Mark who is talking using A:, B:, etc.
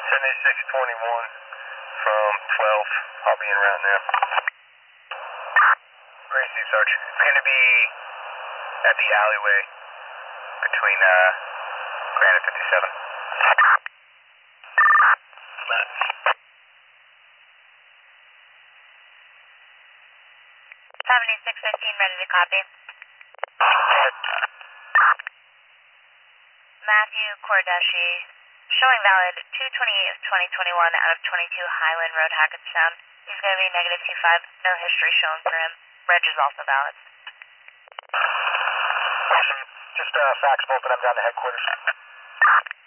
A: 7621 from 12. I'll be in route now. Receive, Sarge. It's going to be at the alleyway between Grand and 57.
B: 7615, ready to copy. Matthew Cordeshi, showing valid 228 of 2021 out of 22 Highland Road, Hackettstown. He's going to be negative 25, no history shown for him. Reg is also valid.
A: Just fax both of them down to headquarters.